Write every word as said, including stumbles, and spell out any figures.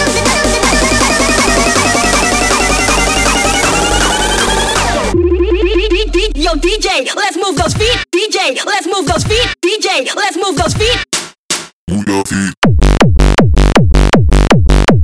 Yo, D J, let's move those feet. D J, let's move those feet. D J, let's move those feet. Move your feet.